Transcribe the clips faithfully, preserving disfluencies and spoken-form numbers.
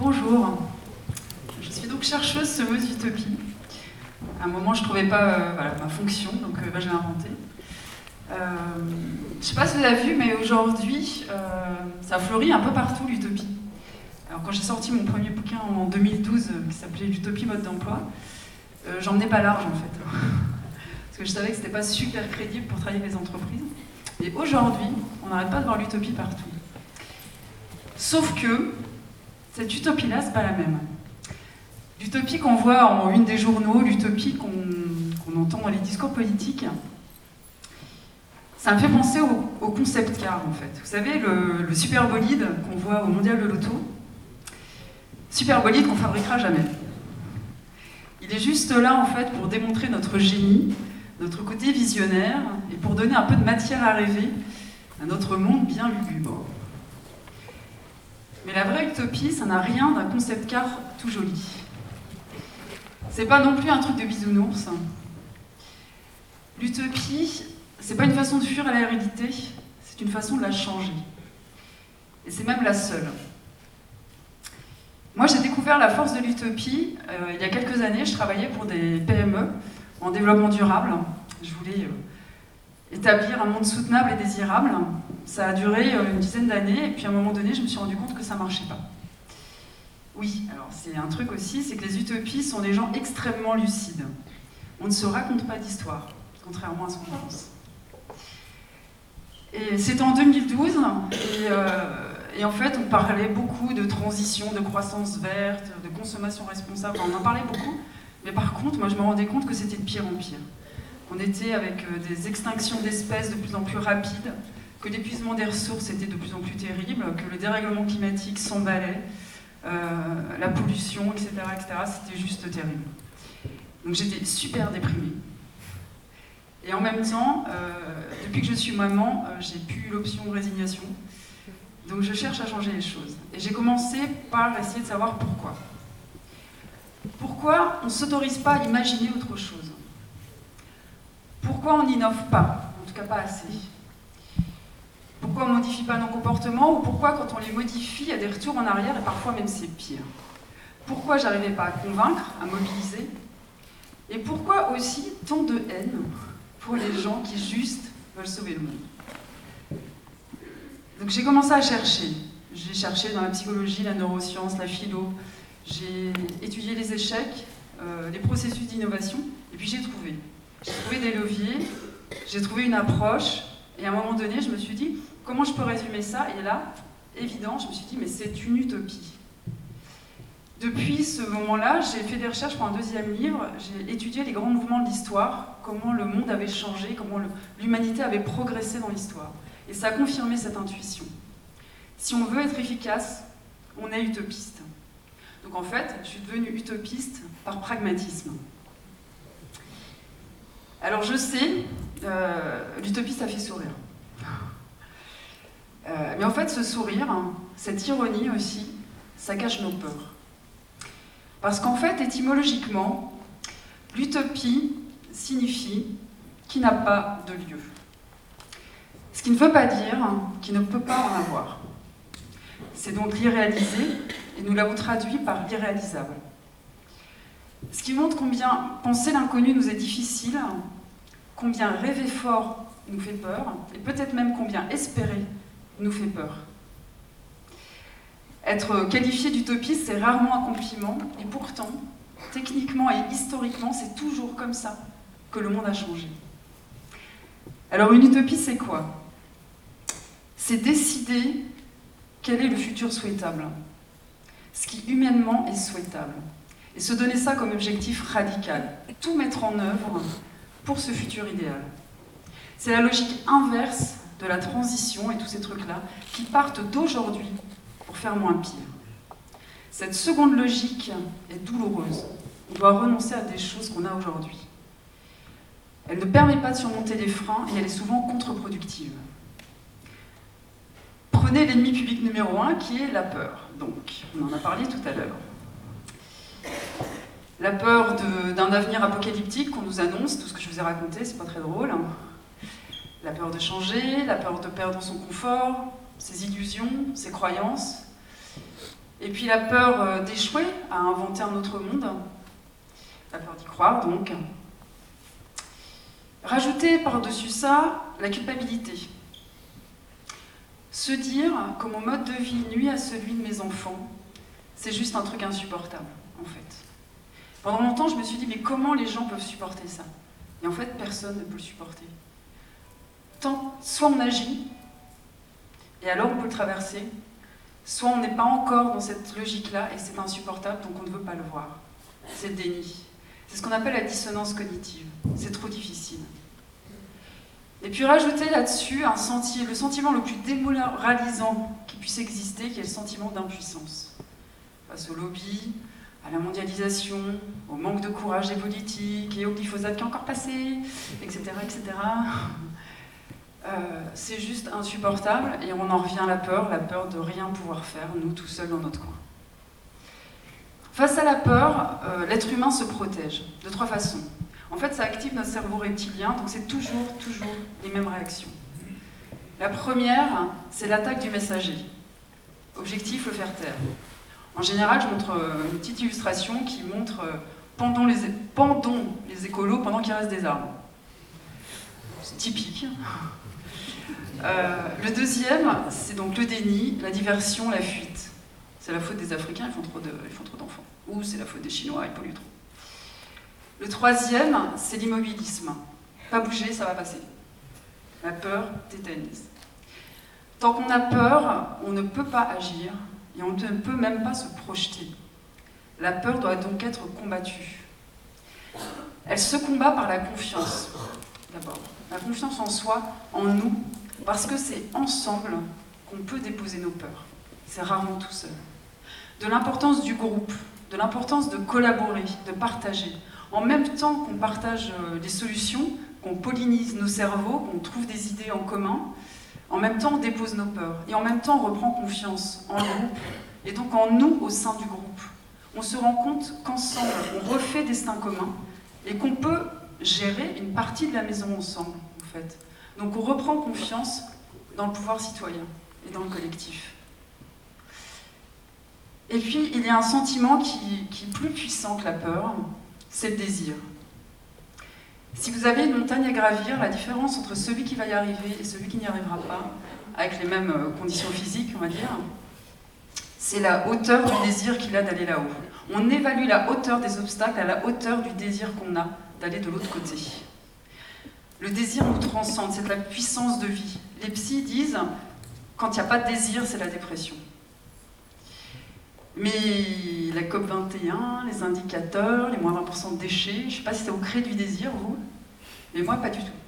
bonjour. Je suis donc chercheuse semeuse d'utopie. À un moment, je ne trouvais pas euh, voilà, ma fonction, donc euh, bah, je l'ai inventée. Euh, je ne sais pas si vous avez vu, mais aujourd'hui, euh, ça fleurit un peu partout, l'utopie. Alors, quand j'ai sorti mon premier bouquin en deux mille douze, euh, qui s'appelait L'utopie mode d'emploi, euh, j'en menais pas large, en fait. Parce que je savais que ce n'était pas super crédible pour travailler avec les entreprises. Et aujourd'hui, on n'arrête pas de voir l'utopie partout. Sauf que cette utopie-là, c'est pas la même. L'utopie qu'on voit en une des journaux, l'utopie qu'on qu'on entend dans les discours politiques, ça me fait penser au, au concept car, en fait. Vous savez, le, le super bolide qu'on voit au Mondial de l'Auto, super bolide qu'on fabriquera jamais. Il est juste là, en fait, pour démontrer notre génie, notre côté visionnaire, et pour donner un peu de matière à rêver à notre monde bien lugubre. Mais la vraie utopie, ça n'a rien d'un concept car tout joli. C'est pas non plus un truc de bisounours. L'utopie, c'est pas une façon de fuir à la réalité, c'est une façon de la changer. Et c'est même la seule. Moi, j'ai découvert la force de l'utopie euh, il y a quelques années. Je travaillais pour des P M E en développement durable. Je voulais euh, établir un monde soutenable et désirable. Ça a duré euh, une dizaine d'années, et puis à un moment donné, je me suis rendu compte que ça marchait pas. Oui, alors c'est un truc aussi, c'est que les utopies sont des gens extrêmement lucides. On ne se raconte pas d'histoire, contrairement à ce qu'on pense. Et c'était en deux mille douze, et, euh, et en fait, on parlait beaucoup de transition, de croissance verte, de consommation responsable, on en parlait beaucoup, mais par contre, moi je me rendais compte que c'était de pire en pire. On était avec des extinctions d'espèces de plus en plus rapides, que l'épuisement des ressources était de plus en plus terrible, que le dérèglement climatique s'emballait, euh, la pollution, et cetera, et cetera, c'était juste terrible. Donc j'étais super déprimée. Et en même temps, euh, depuis que je suis maman, euh, j'ai plus l'option résignation. Donc je cherche à changer les choses. Et j'ai commencé par essayer de savoir pourquoi. Pourquoi on ne s'autorise pas à imaginer autre chose? Pourquoi on n'innove pas? En tout cas pas assez. Pourquoi on ne modifie pas nos comportements, ou pourquoi quand on les modifie, il y a des retours en arrière et parfois même c'est pire? Pourquoi j'arrivais pas à convaincre, à mobiliser? Et pourquoi aussi tant de haine pour les gens qui juste veulent sauver le monde? Donc j'ai commencé à chercher. J'ai cherché dans la psychologie, la neuroscience, la philo. J'ai étudié les échecs, euh, les processus d'innovation, et puis j'ai trouvé. J'ai trouvé des leviers, j'ai trouvé une approche, et à un moment donné, je me suis dit, comment je peux résumer ça? Et là, évident, je me suis dit, mais c'est une utopie. Depuis ce moment-là, j'ai fait des recherches pour un deuxième livre, j'ai étudié les grands mouvements de l'histoire, comment le monde avait changé, comment l'humanité avait progressé dans l'histoire. Et ça a confirmé cette intuition. Si on veut être efficace, on est utopiste. Donc en fait, je suis devenue utopiste par pragmatisme. Alors je sais, euh, l'utopie ça fait sourire. Euh, mais en fait ce sourire, hein, cette ironie aussi, ça cache nos peurs. Parce qu'en fait, étymologiquement, l'utopie signifie qui n'a pas de lieu. Ce qui ne veut pas dire qu'il ne peut pas en avoir. C'est donc l'irréalisé, et nous l'avons traduit par l'irréalisable. Ce qui montre combien penser l'inconnu nous est difficile, combien rêver fort nous fait peur, et peut-être même combien espérer nous fait peur. Être qualifié d'utopiste, c'est rarement un compliment, et pourtant, techniquement et historiquement, c'est toujours comme ça que le monde a changé. Alors une utopie, c'est quoi? C'est décider quel est le futur souhaitable, ce qui humainement est souhaitable, et se donner ça comme objectif radical, tout mettre en œuvre pour ce futur idéal. C'est la logique inverse de la transition et tous ces trucs-là qui partent d'aujourd'hui pour faire moins pire. Cette seconde logique est douloureuse. On doit renoncer à des choses qu'on a aujourd'hui. Elle ne permet pas de surmonter les freins et elle est souvent contre-productive. Prenez l'ennemi public numéro un qui est la peur. Donc, on en a parlé tout à l'heure. La peur d'un avenir apocalyptique qu'on nous annonce, tout ce que je vous ai raconté, c'est pas très drôle. Hein. La peur de changer, la peur de perdre son confort, ses illusions, ses croyances. Et puis la peur euh, d'échouer à inventer un autre monde, la peur d'y croire donc. Rajouter par-dessus ça la culpabilité. Se dire que mon mode de vie nuit à celui de mes enfants, c'est juste un truc insupportable, en fait. Pendant longtemps, je me suis dit, mais comment les gens peuvent supporter ça? Et en fait, personne ne peut le supporter. Tant, soit on agit, et alors on peut le traverser, soit on n'est pas encore dans cette logique-là, et c'est insupportable, donc on ne veut pas le voir. C'est le déni. C'est ce qu'on appelle la dissonance cognitive. C'est trop difficile. Et puis rajouter là-dessus un senti, le sentiment le plus démoralisant qui puisse exister, qui est le sentiment d'impuissance. Face au lobby, à la mondialisation, au manque de courage des politiques, et au glyphosate qui est encore passé, et cetera et cetera. Euh, c'est juste insupportable, et on en revient à la peur, la peur de rien pouvoir faire, nous, tout seuls dans notre coin. Face à la peur, euh, l'être humain se protège, de trois façons. En fait, ça active notre cerveau reptilien, donc c'est toujours, toujours les mêmes réactions. La première, c'est l'attaque du messager. Objectif, le faire taire. En général, je montre une petite illustration qui montre pendons les, pendons les écolos pendant qu'il reste des arbres. C'est typique. Euh, le deuxième, c'est donc le déni, la diversion, la fuite. C'est la faute des Africains, ils font trop de, ils font trop d'enfants. Ou c'est la faute des Chinois, ils polluent trop. Le troisième, c'est l'immobilisme. Pas bouger, ça va passer. La peur tétanise. Tant qu'on a peur, on ne peut pas agir et on ne peut même pas se projeter. La peur doit donc être combattue. Elle se combat par la confiance, d'abord. La confiance en soi, en nous, parce que c'est ensemble qu'on peut déposer nos peurs. C'est rarement tout seul. De l'importance du groupe, de l'importance de collaborer, de partager. En même temps qu'on partage des solutions, qu'on pollinise nos cerveaux, qu'on trouve des idées en commun, en même temps on dépose nos peurs. Et en même temps on reprend confiance en le groupe, et donc en nous au sein du groupe. On se rend compte qu'ensemble on refait destin commun, et qu'on peut gérer une partie de la maison ensemble, en fait. Donc on reprend confiance dans le pouvoir citoyen et dans le collectif. Et puis il y a un sentiment qui, qui est plus puissant que la peur, c'est le désir. Si vous avez une montagne à gravir, la différence entre celui qui va y arriver et celui qui n'y arrivera pas, avec les mêmes conditions physiques, on va dire, c'est la hauteur du désir qu'il a d'aller là-haut. On évalue la hauteur des obstacles à la hauteur du désir qu'on a d'aller de l'autre côté. Le désir nous transcende, c'est de la puissance de vie. Les psys disent, quand il n'y a pas de désir, c'est la dépression. Mais la COP vingt et un, les indicateurs, les moins vingt pour cent de déchets, je ne sais pas si ça vous crée du désir, vous, mais moi, pas du tout.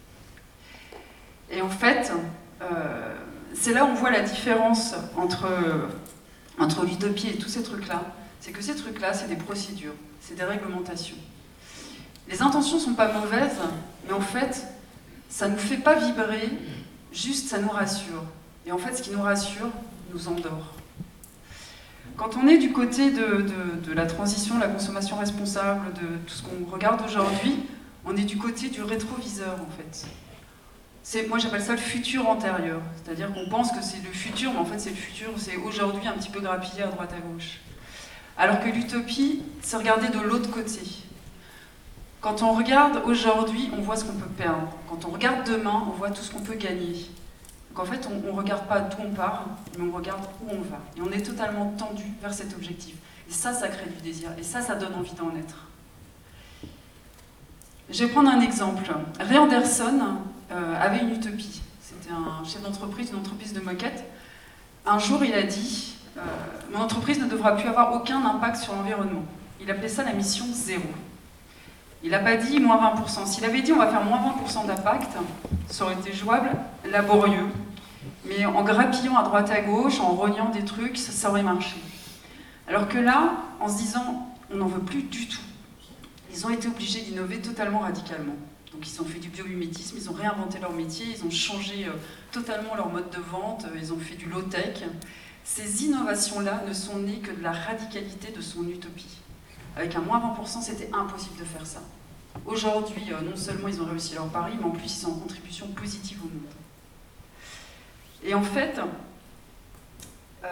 Et en fait, euh, c'est là où on voit la différence entre, entre l'utopie et tous ces trucs-là. C'est que ces trucs-là, c'est des procédures, c'est des réglementations. Les intentions ne sont pas mauvaises, mais en fait, ça ne nous fait pas vibrer, juste ça nous rassure. Et en fait, ce qui nous rassure, nous endort. Quand on est du côté de, de, de la transition, de la consommation responsable, de tout ce qu'on regarde aujourd'hui, on est du côté du rétroviseur, en fait. C'est, moi, j'appelle ça le futur antérieur. C'est-à-dire qu'on pense que c'est le futur, mais en fait, c'est le futur, c'est aujourd'hui un petit peu grappillé à droite à gauche. Alors que l'utopie, c'est regarder de l'autre côté. Quand on regarde aujourd'hui, on voit ce qu'on peut perdre. Quand on regarde demain, on voit tout ce qu'on peut gagner. Donc en fait, on ne regarde pas d'où on part, mais on regarde où on va. Et on est totalement tendu vers cet objectif. Et ça, ça crée du désir. Et ça, ça donne envie d'en être. Je vais prendre un exemple. Ray Anderson euh, avait une utopie. C'était un chef d'entreprise, une entreprise de moquette. Un jour, il a dit euh, « Mon entreprise ne devra plus avoir aucun impact sur l'environnement ». Il appelait ça la mission zéro. Il n'a pas dit moins vingt pour cent. S'il avait dit on va faire moins vingt pour cent d'impact, ça aurait été jouable, laborieux. Mais en grappillant à droite à gauche, en rognant des trucs, ça, ça aurait marché. Alors que là, en se disant on n'en veut plus du tout, ils ont été obligés d'innover totalement radicalement. Donc ils ont fait du biomimétisme, ils ont réinventé leur métier, ils ont changé euh, totalement leur mode de vente, euh, ils ont fait du low-tech. Ces innovations-là ne sont nées que de la radicalité de son utopie. Avec un moins vingt pour cent, c'était impossible de faire ça. Aujourd'hui, euh, non seulement ils ont réussi leur pari, mais en plus ils sont en contribution positive au monde. Et en fait, euh,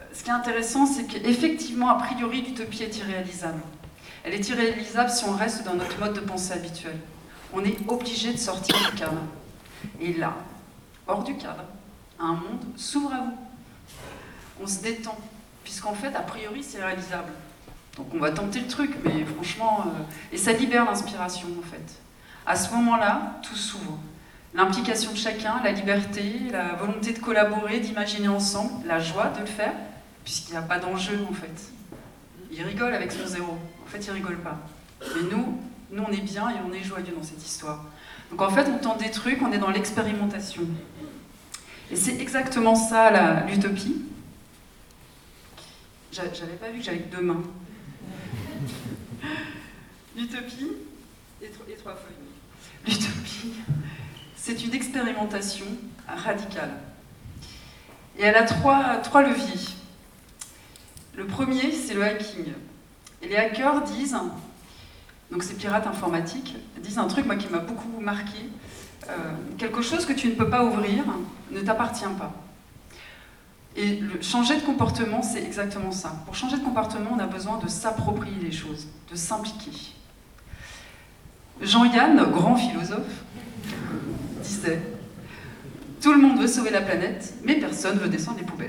ce qui est intéressant, c'est qu'effectivement, a priori, l'utopie est irréalisable. Elle est irréalisable si on reste dans notre mode de pensée habituel. On est obligé de sortir du cadre. Et là, hors du cadre, un monde s'ouvre à vous. On se détend, puisqu'en fait, a priori, c'est réalisable. Donc on va tenter le truc, mais franchement... Euh, et ça libère l'inspiration, en fait. À ce moment-là, tout s'ouvre. L'implication de chacun, la liberté, la volonté de collaborer, d'imaginer ensemble, la joie de le faire, puisqu'il n'y a pas d'enjeu, en fait. Il rigole avec son zéro. En fait, il rigole pas. Mais nous, nous, on est bien et on est joyeux dans cette histoire. Donc en fait, on tente des trucs, on est dans l'expérimentation. Et c'est exactement ça, l'utopie. J'avais pas vu que j'avais que deux mains. L'utopie, et trois feuilles. L'utopie, c'est une expérimentation radicale. Et elle a trois, trois leviers. Le premier, c'est le hacking. Et les hackers disent, donc ces pirates informatiques, disent un truc moi, qui m'a beaucoup marqué. Euh, quelque chose que tu ne peux pas ouvrir ne t'appartient pas. Et le changer de comportement, c'est exactement ça. Pour changer de comportement, on a besoin de s'approprier les choses, de s'impliquer. Jean-Yann, grand philosophe, disait « Tout le monde veut sauver la planète, mais personne ne veut descendre les poubelles. »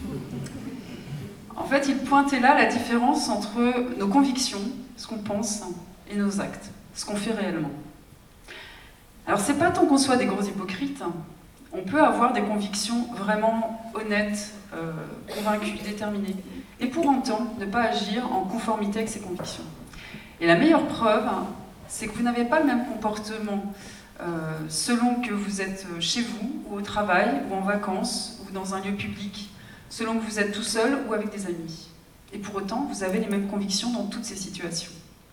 En fait, il pointait là la différence entre nos convictions, ce qu'on pense, et nos actes, ce qu'on fait réellement. Alors, c'est pas tant qu'on soit des gros hypocrites, on peut avoir des convictions vraiment honnêtes, euh, convaincues, déterminées, et pour autant ne pas agir en conformité avec ces convictions. Et la meilleure preuve, c'est que vous n'avez pas le même comportement euh, selon que vous êtes chez vous, ou au travail, ou en vacances, ou dans un lieu public, selon que vous êtes tout seul ou avec des amis. Et pour autant, vous avez les mêmes convictions dans toutes ces situations.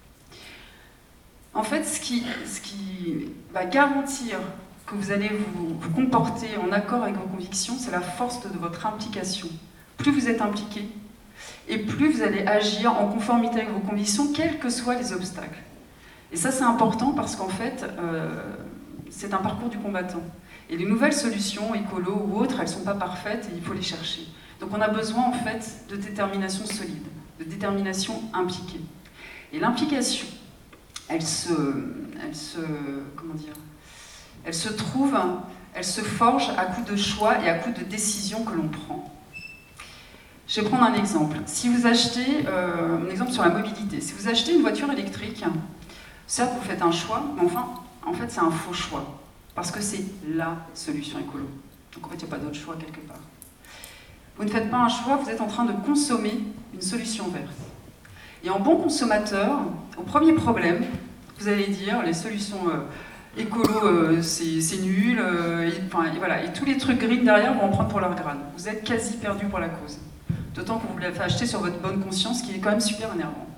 En fait, ce qui, ce qui va garantir que vous allez vous, vous comporter en accord avec vos convictions, c'est la force de votre implication. Plus vous êtes impliqué, et plus vous allez agir en conformité avec vos convictions, quels que soient les obstacles. Et ça, c'est important parce qu'en fait, euh, c'est un parcours du combattant. Et les nouvelles solutions, écolo ou autres, elles ne sont pas parfaites et il faut les chercher. Donc on a besoin, en fait, de détermination solide, de détermination impliquée. Et l'implication, elle se, elle se, comment dire, elle se trouve, elle se forge à coup de choix et à coup de décisions que l'on prend. Je vais prendre un exemple. Si vous achetez, euh, un exemple sur la mobilité, si vous achetez une voiture électrique, certes vous faites un choix, mais enfin, en fait c'est un faux choix, parce que c'est la solution écolo. Donc en fait il n'y a pas d'autre choix quelque part. Vous ne faites pas un choix, vous êtes en train de consommer une solution verte. Et en bon consommateur, au premier problème, vous allez dire les solutions euh, écolo, euh, c'est nul, euh, et, enfin, et, voilà, et tous les trucs green derrière vont en prendre pour leur grade. Vous êtes quasi perdu pour la cause. D'autant que vous l'avez acheté sur votre bonne conscience, qui est quand même super énervant.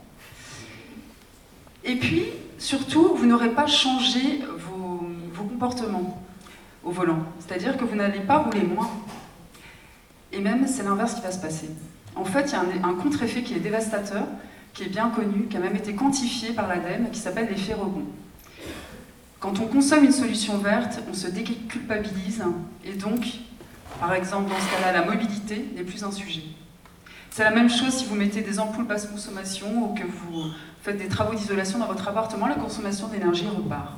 Et puis, surtout, vous n'aurez pas changé vos, vos comportements au volant. C'est-à-dire que vous n'allez pas rouler moins. Et même, c'est l'inverse qui va se passer. En fait, il y a un, un contre-effet qui est dévastateur, qui est bien connu, qui a même été quantifié par l'ADEME, qui s'appelle l'effet rebond. Quand on consomme une solution verte, on se déculpabilise, et donc, par exemple, dans ce cas-là, la mobilité n'est plus un sujet. C'est la même chose si vous mettez des ampoules basse consommation ou que vous faites des travaux d'isolation dans votre appartement, la consommation d'énergie repart.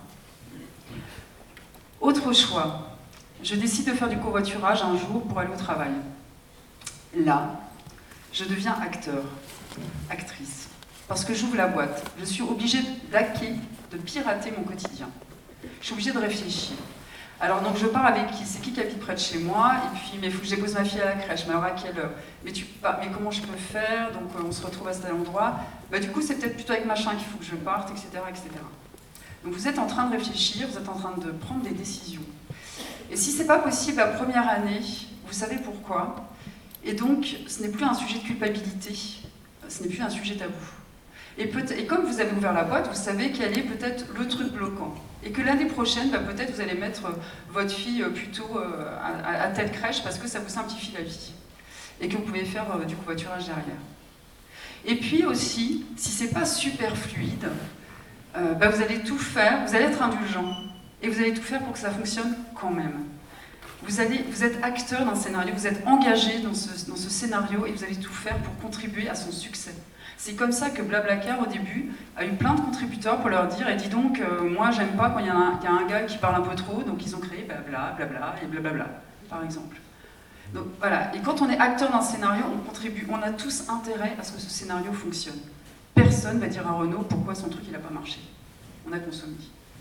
Autre choix, je décide de faire du covoiturage un jour pour aller au travail. Là, je deviens acteur, actrice, parce que j'ouvre la boîte. Je suis obligée d'hacker, de pirater mon quotidien. Je suis obligée de réfléchir. Alors donc je pars avec qui? C'est qui qui habite près de chez moi? Et puis mais il faut que je dépose ma fille à la crèche. Mais alors à quelle heure? Mais, tu, mais comment je peux faire? Donc euh, on se retrouve à cet endroit. Bah, du coup c'est peut-être plutôt avec machin qu'il faut que je parte, et cetera, et cetera. Donc vous êtes en train de réfléchir, vous êtes en train de prendre des décisions. Et si c'est pas possible la première année, vous savez pourquoi. Et donc ce n'est plus un sujet de culpabilité, ce n'est plus un sujet tabou. Et, peut et comme vous avez ouvert la boîte, vous savez quel est peut-être le truc bloquant. Et que l'année prochaine, bah, peut-être vous allez mettre euh, votre fille euh, plutôt euh, à, à telle crèche parce que ça vous simplifie la vie. Et que vous pouvez faire euh, du covoiturage derrière. Et puis aussi, si c'est pas super fluide, euh, bah, vous allez tout faire, vous allez être indulgent. Et vous allez tout faire pour que ça fonctionne quand même. Vous, allez, vous êtes acteur d'un scénario, vous êtes engagé dans ce, dans ce scénario et vous allez tout faire pour contribuer à son succès. C'est comme ça que Blablacar, au début, a eu plein de contributeurs pour leur dire « Et dis donc, euh, moi, j'aime pas quand il y, y a un gars qui parle un peu trop, donc ils ont créé blabla, blabla et blablabla, par exemple. » Donc voilà, et quand on est acteur d'un scénario, on contribue, on a tous intérêt à ce que ce scénario fonctionne. Personne ne va dire à Renault pourquoi son truc il n'a pas marché. On a consommé.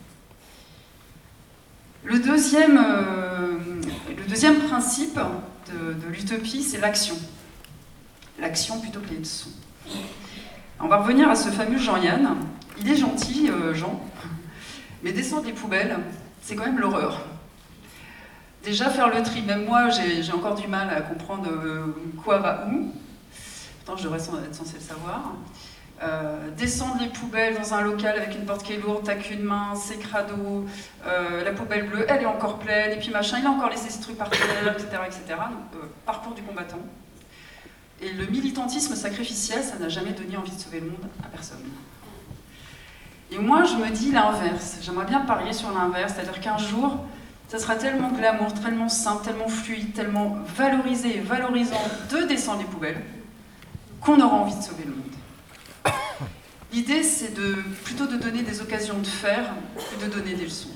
Le deuxième, euh, le deuxième principe de, de l'utopie, c'est l'action. L'action plutôt que les leçons. On va revenir à ce fameux Jean-Yann. Il est gentil, euh, Jean, mais descendre les poubelles, c'est quand même l'horreur. Déjà, faire le tri, même moi, j'ai encore du mal à comprendre euh, quoi va où. Pourtant, je devrais être censé le savoir. Euh, descendre les poubelles dans un local avec une porte qui est lourde, t'as qu'une main, c'est crado, euh, la poubelle bleue, elle est encore pleine, et puis machin, il a encore laissé ce truc par terre, et cetera, et cetera. Donc, euh, parcours du combattant. Et le militantisme sacrificiel, ça n'a jamais donné envie de sauver le monde à personne. Et moi, je me dis l'inverse. J'aimerais bien parier sur l'inverse, c'est-à-dire qu'un jour, ça sera tellement glamour, tellement simple, tellement fluide, tellement valorisé et valorisant de descendre les poubelles, qu'on aura envie de sauver le monde. L'idée, c'est de, plutôt de donner des occasions de faire que de donner des leçons.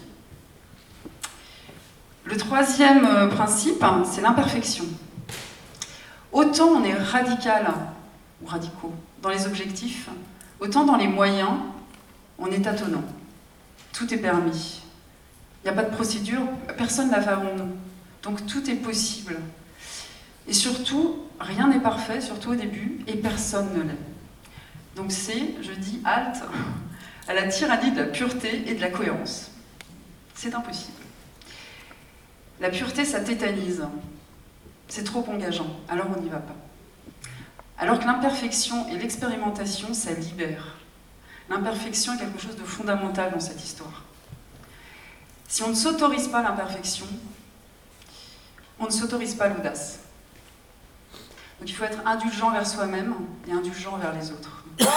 Le troisième principe, c'est l'imperfection. Autant on est radical, ou radicaux, dans les objectifs, autant dans les moyens, on est tâtonnant. Tout est permis. Il n'y a pas de procédure, personne n'a fait avant nous. Donc tout est possible. Et surtout, rien n'est parfait, surtout au début, et personne ne l'est. Donc c'est, je dis, halte à la tyrannie de la pureté et de la cohérence. C'est impossible. La pureté, ça tétanise. C'est trop engageant, alors on n'y va pas. Alors que l'imperfection et l'expérimentation, ça libère. L'imperfection est quelque chose de fondamental dans cette histoire. Si on ne s'autorise pas l'imperfection, on ne s'autorise pas l'audace. Donc il faut être indulgent vers soi-même et indulgent vers les autres.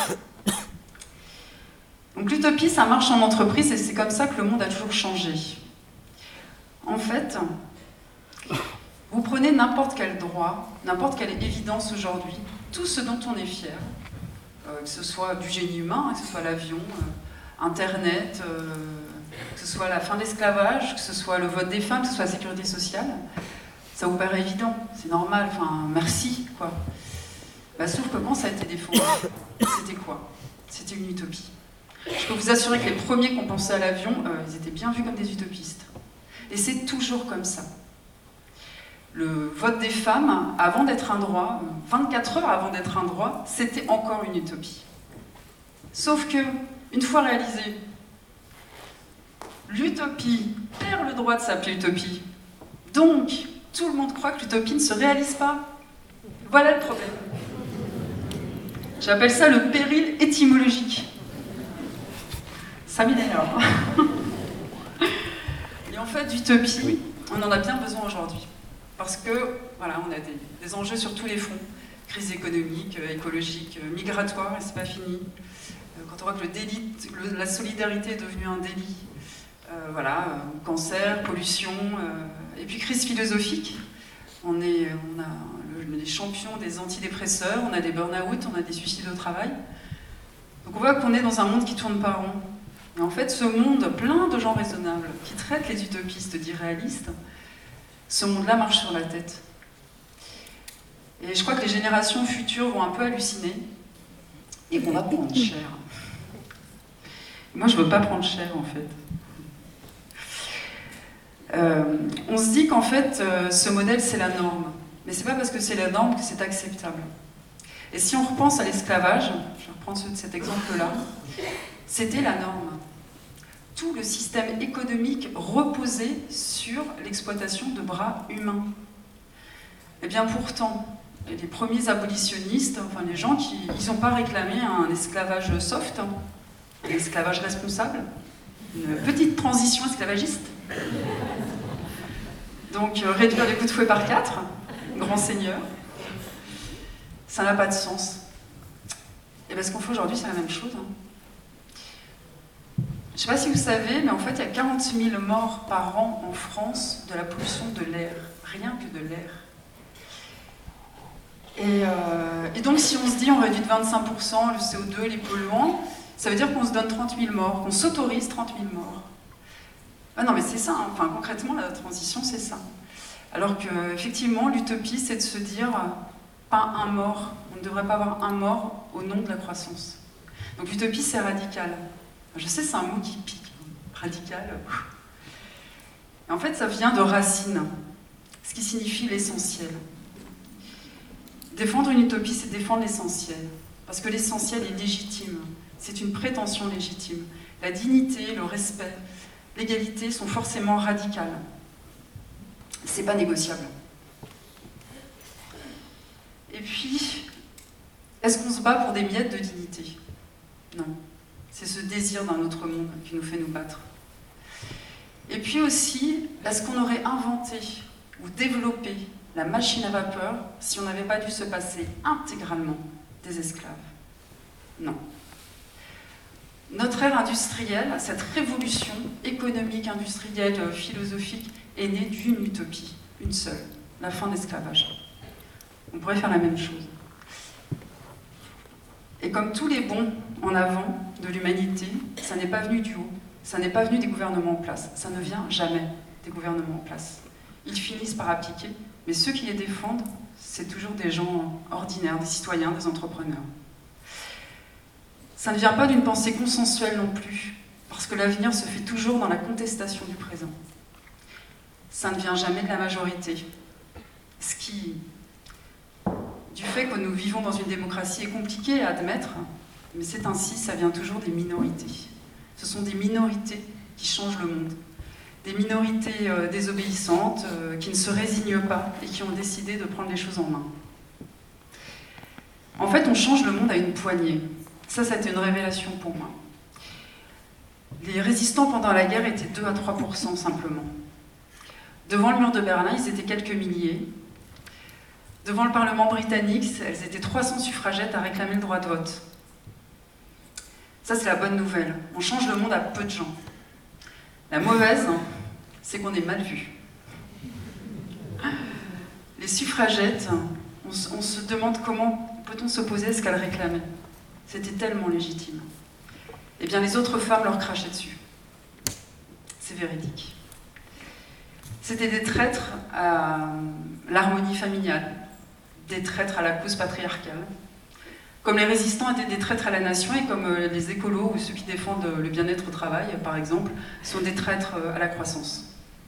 Donc l'utopie, ça marche en entreprise et c'est comme ça que le monde a toujours changé. En fait, vous prenez n'importe quel droit, n'importe quelle évidence aujourd'hui, tout ce dont on est fier, euh, que ce soit du génie humain, que ce soit l'avion, euh, Internet, euh, que ce soit la fin de l'esclavage, que ce soit le vote des femmes, que ce soit la sécurité sociale, ça vous paraît évident, c'est normal, enfin merci, quoi. Bah, sauf que quand ça a été défendu, c'était quoi? C'était une utopie. Je peux vous assurer que les premiers qui ont pensé à l'avion, euh, ils étaient bien vus comme des utopistes. Et c'est toujours comme ça. Le vote des femmes, avant d'être un droit, vingt-quatre heures avant d'être un droit, c'était encore une utopie. Sauf que, une fois réalisé, l'utopie perd le droit de s'appeler utopie. Donc, tout le monde croit que l'utopie ne se réalise pas. Voilà le problème. J'appelle ça le péril étymologique. Ça m'énerve. Et en fait, d'utopie, on en a bien besoin aujourd'hui. Parce que, voilà, on a des, des enjeux sur tous les fronts. Crise économique, écologique, migratoire, et c'est pas fini. Quand on voit que le délit, le, la solidarité est devenue un délit. Euh, voilà, euh, cancer, pollution, euh, et puis crise philosophique. On est, on a le, les champions des antidépresseurs, on a des burn-out, on a des suicides au travail. Donc on voit qu'on est dans un monde qui tourne pas rond. Et en fait, ce monde plein de gens raisonnables, qui traitent les utopistes d'irréalistes, ce monde-là marche sur la tête. Et je crois que les générations futures vont un peu halluciner et qu'on va prendre cher. Moi, je veux pas prendre cher, en fait. Euh, on se dit qu'en fait, euh, ce modèle, c'est la norme. Mais c'est pas parce que c'est la norme que c'est acceptable. Et si on repense à l'esclavage, je vais reprendre cet exemple-là, c'était la norme. Tout le système économique reposait sur l'exploitation de bras humains. Et bien pourtant, les premiers abolitionnistes, enfin les gens qui n'ont pas réclamé un esclavage soft, un esclavage responsable, une petite transition esclavagiste. Donc euh, réduire les coups de fouet par quatre, grand seigneur, ça n'a pas de sens. Et bien ce qu'on fait aujourd'hui, c'est la même chose. Hein. Je ne sais pas si vous savez, mais en fait, il y a quarante mille morts par an en France de la pollution de l'air, rien que de l'air. Et, euh, et donc, si on se dit on réduit de vingt-cinq pour cent le C O deux, les polluants, ça veut dire qu'on se donne trente mille morts, qu'on s'autorise trente mille morts. Ah non, mais c'est ça, hein. Enfin, concrètement, la transition, c'est ça. Alors que, effectivement, l'utopie, c'est de se dire, pas un mort, on ne devrait pas avoir un mort au nom de la croissance. Donc l'utopie, c'est radical. Je sais, c'est un mot qui pique, radical. Et en fait, ça vient de racine, ce qui signifie l'essentiel. Défendre une utopie, c'est défendre l'essentiel, parce que l'essentiel est légitime, c'est une prétention légitime. La dignité, le respect, l'égalité sont forcément radicales. C'est pas négociable. Et puis, est-ce qu'on se bat pour des miettes de dignité? Non. C'est ce désir d'un autre monde qui nous fait nous battre. Et puis aussi, est-ce qu'on aurait inventé ou développé la machine à vapeur si on n'avait pas dû se passer intégralement des esclaves? Non. Notre ère industrielle, cette révolution économique, industrielle, philosophique, est née d'une utopie, une seule, la fin de l'esclavage. On pourrait faire la même chose. Et comme tous les bons en avant de l'humanité, ça n'est pas venu du haut, ça n'est pas venu des gouvernements en place, ça ne vient jamais des gouvernements en place. Ils finissent par appliquer, mais ceux qui les défendent, c'est toujours des gens ordinaires, des citoyens, des entrepreneurs. Ça ne vient pas d'une pensée consensuelle non plus, parce que l'avenir se fait toujours dans la contestation du présent. Ça ne vient jamais de la majorité, ce qui, du fait que nous vivons dans une démocratie, est compliqué à admettre, mais c'est ainsi, ça vient toujours des minorités. Ce sont des minorités qui changent le monde. Des minorités euh, désobéissantes, euh, qui ne se résignent pas et qui ont décidé de prendre les choses en main. En fait, on change le monde à une poignée. Ça, c'était une révélation pour moi. Les résistants pendant la guerre étaient deux à trois pour cent simplement. Devant le mur de Berlin, ils étaient quelques milliers. Devant le Parlement britannique, elles étaient trois cents suffragettes à réclamer le droit de vote. Ça, c'est la bonne nouvelle. On change le monde à peu de gens. La mauvaise, c'est qu'on est mal vu. Les suffragettes, on, on se demande comment peut-on s'opposer à ce qu'elles réclamaient. C'était tellement légitime. Eh bien, les autres femmes leur crachaient dessus. C'est véridique. C'était des traîtres à l'harmonie familiale, des traîtres à la cause patriarcale, comme les résistants étaient des traîtres à la nation et comme les écolos ou ceux qui défendent le bien-être au travail, par exemple, sont des traîtres à la croissance.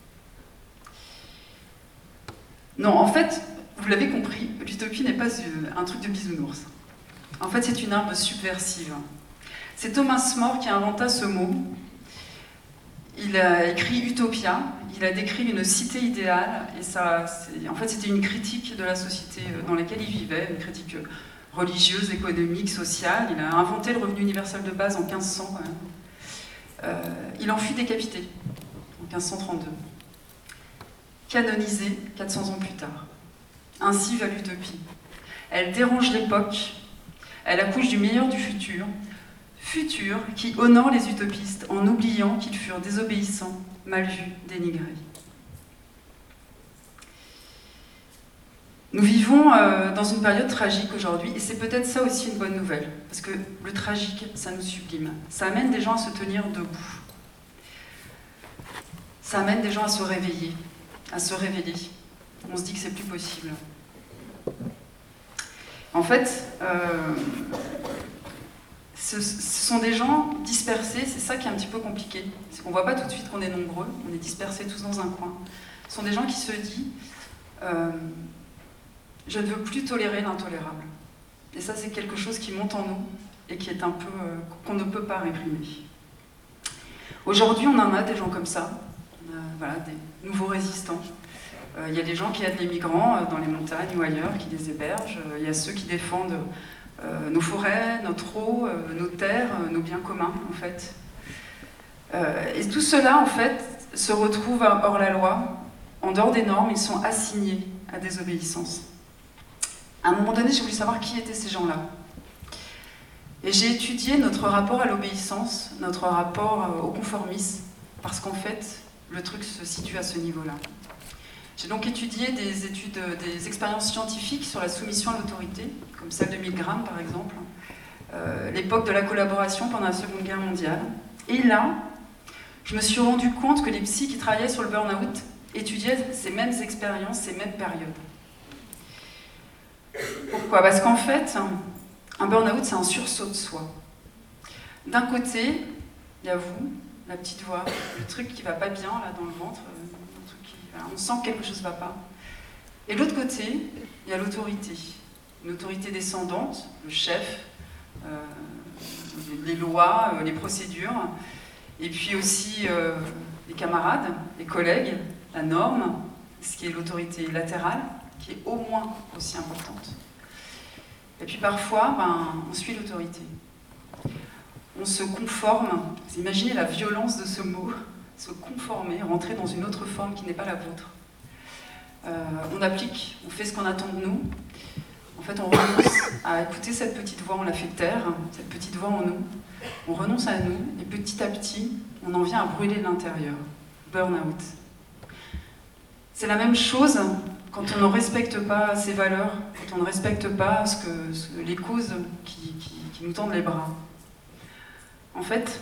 Non, en fait, vous l'avez compris, l'utopie n'est pas un truc de bisounours. En fait, c'est une arme subversive. C'est Thomas More qui inventa ce mot. Il a écrit Utopia, il a décrit une cité idéale, et ça, en fait, c'était une critique de la société dans laquelle il vivait, une critique religieuse, économique, sociale. Il a inventé le revenu universel de base en quinze cents, quand même. Euh, il en fut décapité, en quinze cent trente-deux. Canonisé quatre cents ans plus tard. Ainsi va l'utopie. Elle dérange l'époque, elle accouche du meilleur du futur, futur qui honore les utopistes en oubliant qu'ils furent désobéissants, mal vus, dénigrés. Nous vivons euh, dans une période tragique aujourd'hui, et c'est peut-être ça aussi une bonne nouvelle, parce que le tragique, ça nous sublime. Ça amène des gens à se tenir debout. Ça amène des gens à se réveiller, à se révéler. On se dit que c'est plus possible. En fait, euh, ce, ce sont des gens dispersés, c'est ça qui est un petit peu compliqué. C'est qu'on ne voit pas tout de suite qu'on est nombreux, on est dispersés tous dans un coin. Ce sont des gens qui se disent euh, « je ne veux plus tolérer l'intolérable ». Et ça, c'est quelque chose qui monte en nous et qui est un peu euh, qu'on ne peut pas réprimer. Aujourd'hui, on en a des gens comme ça, on a, voilà, des nouveaux résistants. Il y a des gens qui aident les migrants dans les montagnes ou ailleurs, qui les hébergent. Il y a ceux qui défendent euh, nos forêts, notre eau, euh, nos terres, euh, nos biens communs, en fait. Euh, et tout cela, en fait, se retrouve hors la loi, en dehors des normes, ils sont assignés à désobéissance. À un moment donné, j'ai voulu savoir qui étaient ces gens-là. Et j'ai étudié notre rapport à l'obéissance, notre rapport au conformisme, parce qu'en fait, le truc se situe à ce niveau-là. J'ai donc étudié des études, des expériences scientifiques sur la soumission à l'autorité, comme celle de Milgram par exemple, euh, l'époque de la collaboration pendant la Seconde Guerre mondiale. Et là, je me suis rendu compte que les psys qui travaillaient sur le burn-out étudiaient ces mêmes expériences, ces mêmes périodes. Pourquoi? Parce qu'en fait, un burn-out, c'est un sursaut de soi. D'un côté, il y a vous, la petite voix, le truc qui va pas bien là dans le ventre, un truc qui, voilà, on sent que quelque chose ne va pas. Et de l'autre côté, il y a l'autorité, une autorité descendante, le chef, euh, les lois, euh, les procédures, et puis aussi euh, les camarades, les collègues, la norme, ce qui est l'autorité latérale, qui est au moins aussi importante. Et puis parfois, ben, on suit l'autorité. On se conforme, vous imaginez la violence de ce mot, se conformer, rentrer dans une autre forme qui n'est pas la vôtre. Euh, on applique, on fait ce qu'on attend de nous. En fait, on renonce à écouter cette petite voix, on la fait taire, cette petite voix en nous. On renonce à nous, et petit à petit, on en vient à brûler l'intérieur. Burn-out. C'est la même chose quand on ne respecte pas ses valeurs, quand on ne respecte pas ce que, ce, les causes qui, qui, qui nous tendent les bras. En fait,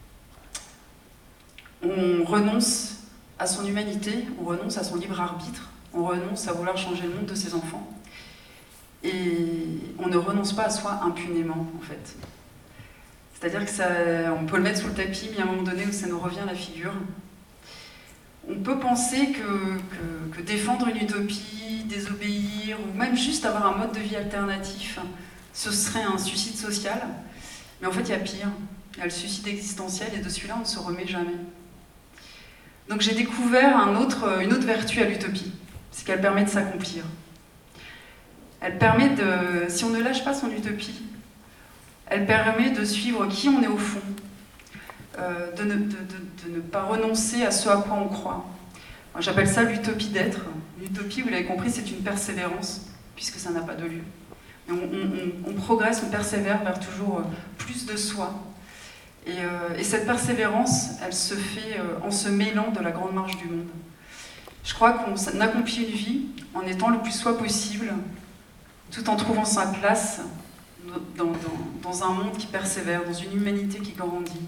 on renonce à son humanité, on renonce à son libre arbitre, on renonce à vouloir changer le monde de ses enfants, et on ne renonce pas à soi impunément, en fait. C'est-à-dire que ça, on peut le mettre sous le tapis, mais il y a un moment donné où ça nous revient à la figure. On peut penser que, que, que défendre une utopie, désobéir, ou même juste avoir un mode de vie alternatif, ce serait un suicide social. Mais en fait, il y a pire. Il y a le suicide existentiel, et de celui-là, on ne se remet jamais. Donc j'ai découvert un autre, une autre vertu à l'utopie, c'est qu'elle permet de s'accomplir. Elle permet de, si on ne lâche pas son utopie, elle permet de suivre qui on est au fond, euh, de, ne, de, de, de ne pas renoncer à ce à quoi on croit. J'appelle ça l'utopie d'être. L'utopie, vous l'avez compris, c'est une persévérance, puisque ça n'a pas de lieu. Et on, on, on progresse, on persévère vers toujours plus de soi. Et, euh, et cette persévérance, elle se fait euh, en se mêlant de la grande marche du monde. Je crois qu'on accomplit une vie en étant le plus soi possible, tout en trouvant sa place dans, dans, dans un monde qui persévère, dans une humanité qui grandit.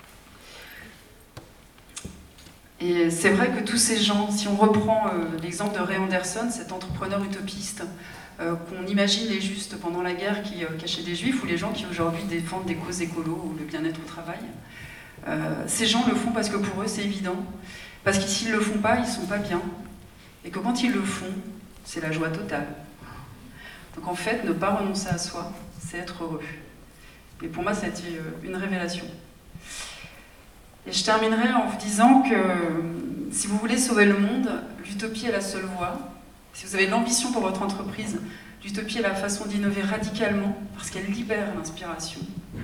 Et c'est vrai que tous ces gens, si on reprend euh, l'exemple de Ray Anderson, cet entrepreneur utopiste, euh, qu'on imagine les justes pendant la guerre qui euh, cachaient des juifs, ou les gens qui aujourd'hui défendent des causes écolo ou le bien-être au travail, euh, ces gens le font parce que pour eux c'est évident, parce que s'ils ne le font pas, ils ne sont pas bien, et que quand ils le font, c'est la joie totale. Donc en fait, ne pas renoncer à soi, c'est être heureux. Et pour moi, c'était une révélation. Et je terminerai en vous disant que si vous voulez sauver le monde, l'utopie est la seule voie. Si vous avez l'ambition pour votre entreprise, l'utopie est la façon d'innover radicalement, parce qu'elle libère l'inspiration.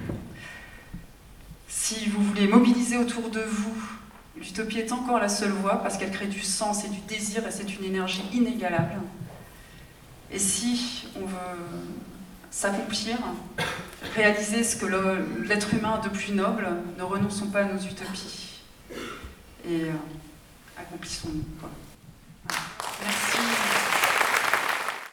Si vous voulez mobiliser autour de vous, l'utopie est encore la seule voie, parce qu'elle crée du sens et du désir, et c'est une énergie inégalable. Et si on veut s'accomplir, réaliser ce que l'être humain a de plus noble, ne renonçons pas à nos utopies et euh, accomplissons-nous.